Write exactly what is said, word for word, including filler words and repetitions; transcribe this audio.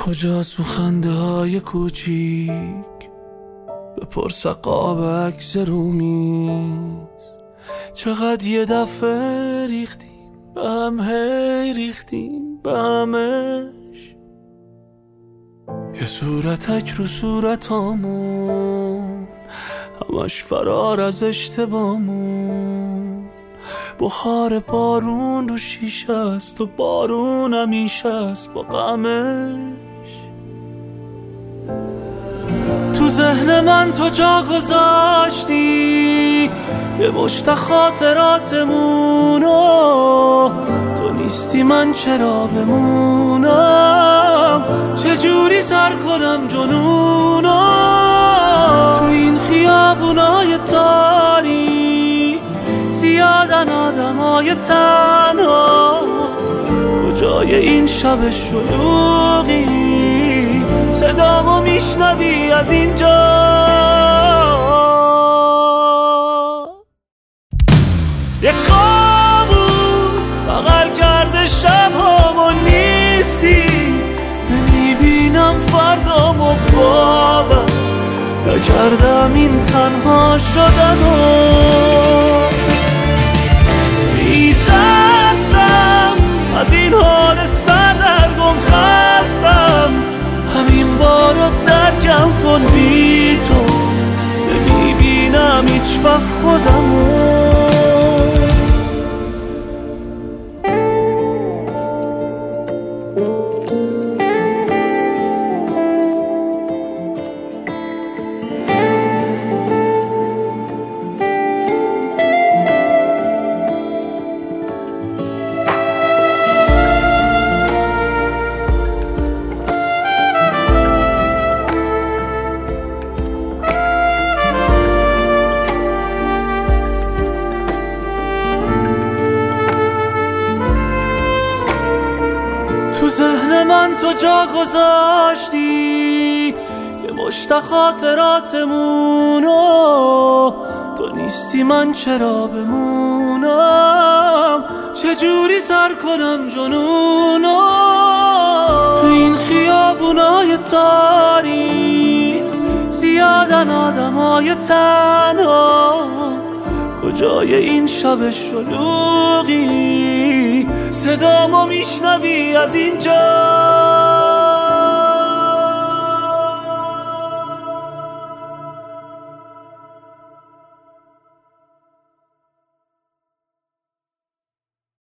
کجا تو خنده های کوچیک بپرس قاب عکس رومیز، چقدر یه دفعه ریختیم به هم، هی ریختیم به همش. یه صورتک رو صورتامون، همش فرار از اشتباهمون. بخار بارون رو شیشه است و بارون همیشه است با غمش. تو ذهن من تو جا گذاشتی یه مشت خاطراتمونو، تو نیستی من چرا بمونم، چجوری سر کنم جنونو. تو این خیابونای تاریک زیادن آدمای تنها، کجای این شب شلوغی صدامو میشنوی از اینجا. یه کابوس بغل کرده شبامو، نیستی نمیبینم فردامو، باور نکردم این تنها شدنو. میترسم از این حال سردرگم، خستم همین بارو درکم کن، بی تو نمیبینم هیچ وقت خودمو. تو ذهن من تو جا گذاشتی یه مشت خاطراتمونو، تو نیستی من چرا بمونم، چجوری سر کنم جنونو. تو این خیابونای تاریک زیادن آدمای تنها، کجای این شب شلوغی صدامو میشنوی از اینجا.